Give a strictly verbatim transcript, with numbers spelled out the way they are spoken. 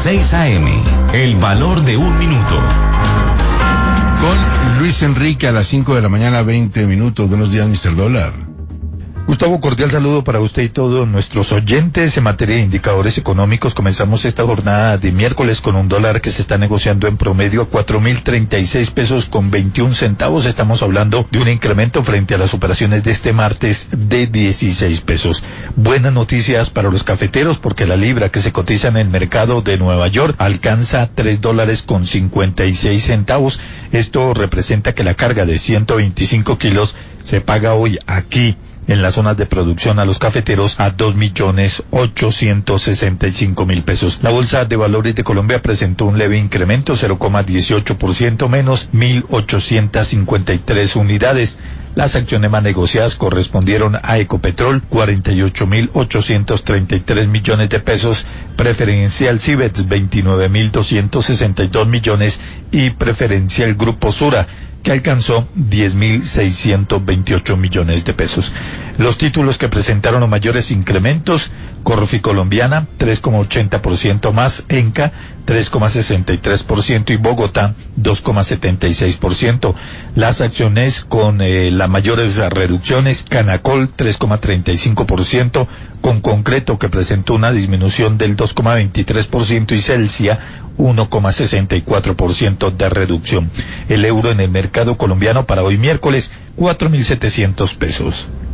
seis A M, El valor de un minuto. Con Luis Enrique a las cinco de la mañana, veinte minutos. Buenos días, mister Dólar. Gustavo, cordial saludo para usted y todos nuestros oyentes. En materia de indicadores económicos, comenzamos esta jornada de miércoles con un dólar que se está negociando en promedio a cuatro mil treinta y seis pesos con veintiún centavos. Estamos hablando de un incremento frente a las operaciones de este martes de dieciséis pesos. Buenas noticias para los cafeteros, porque la libra que se cotiza en el mercado de Nueva York alcanza tres dólares con cincuenta y seis centavos. Esto representa que la carga de ciento veinticinco kilos se paga hoy aquí en las zonas de producción a los cafeteros a dos millones ochocientos sesenta y cinco mil pesos. La Bolsa de Valores de Colombia presentó un leve incremento, cero coma dieciocho por ciento menos, mil ochocientos cincuenta y tres unidades. Las acciones más negociadas correspondieron a Ecopetrol, cuarenta y ocho mil ochocientos treinta y tres millones de pesos, Preferencial Cibex, veintinueve mil doscientos sesenta y dos millones y Preferencial Grupo Sura, que alcanzó diez mil seiscientos veintiocho millones de pesos. Los títulos que presentaron los mayores incrementos: Corfi Colombiana, tres coma ochenta por ciento más, Enca, tres coma sesenta y tres por ciento y Bogotá, dos coma setenta y seis por ciento. Las acciones con eh, las mayores reducciones: Canacol, tres coma treinta y cinco por ciento, con Concreto, que presentó una disminución del dos coma veintitrés por ciento, y Celsia, uno coma sesenta y cuatro por ciento de reducción. El euro en el mercado colombiano para hoy miércoles, cuatro mil setecientos pesos.